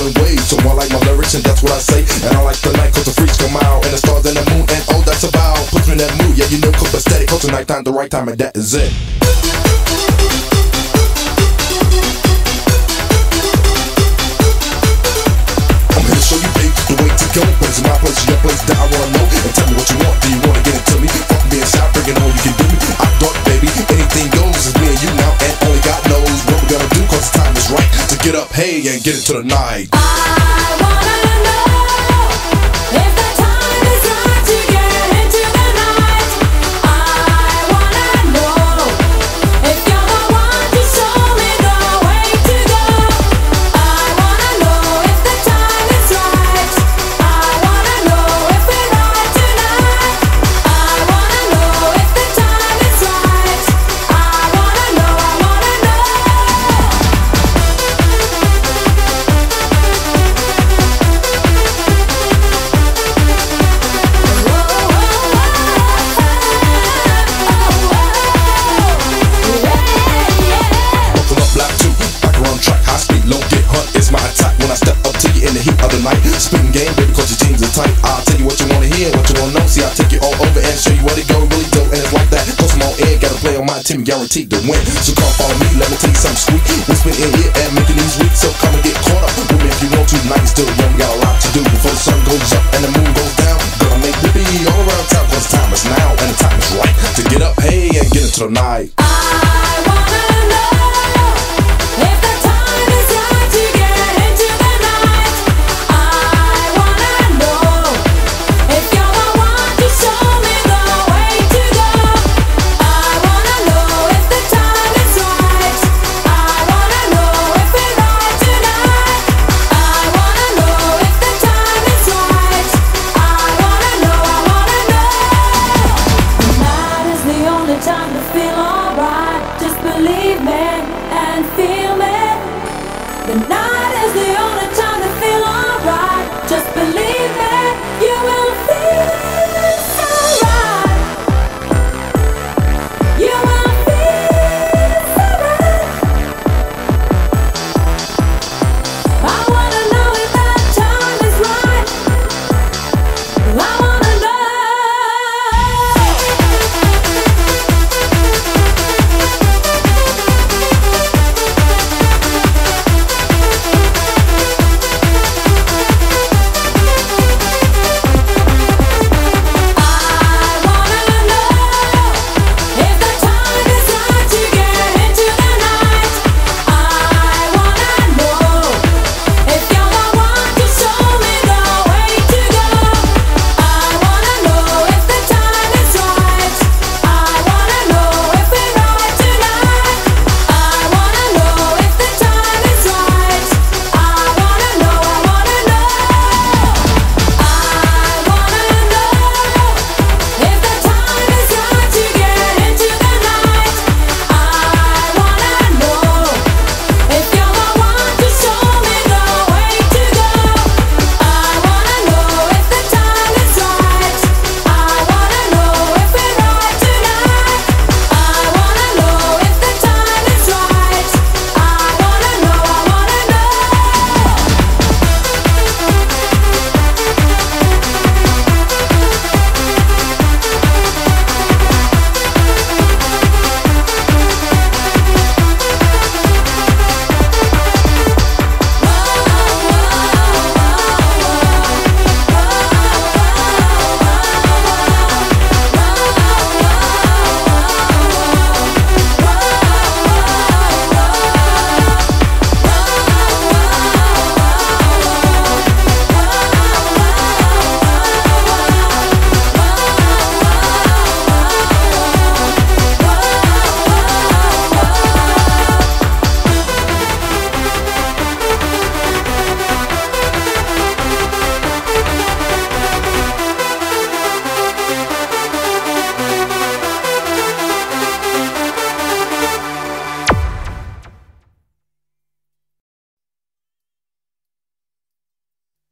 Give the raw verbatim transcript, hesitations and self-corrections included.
feeling waves. So I like my lyrics and that's what I say. And I like the night cause the freaks come out, and the stars and the moon, and oh that's about puts me in that mood. Yeah, you know, cause aesthetic, cause the night time, the right time, and that is it. I'm here to show you, babe, the way to go. But it's my place, your place that I wanna know. And tell me what you want, do you wanna get it to me? Fuck being shy, bringing all you can do me. I thought, baby, anything goes. It's me and you now, and only God knows what we're gonna do, cause the time is right to get up, hey, and get into the night. I wanna know if the time is right to get into the night. I wanna know if you're the one to show me the way to go. I wanna know if the time is right. I wanna know if we're right tonight. I wanna know if the time is right. I wanna know, I wanna know. Buckle up, black two, back around track, high speed, low, get hunt. It's my attack when I step up to you in the heat of the night. Spitting game, baby, cause your jeans are tight. I'll tell you what you wanna hear, what you wanna know. See, I'll take you all over and show you what it go, really do. And it's like that, cause I'm all in, gotta play on my team, guaranteed to win. So come follow me, let me tell you something sweet. Whisper in here and making these weeks, so come and get caught up with me if you want to. Tonight is still young, got a lot to do before the sun goes up and the moon goes down. Gonna make the beat all around town, cause the time is now and the time is right to get up, hey, and get into the night.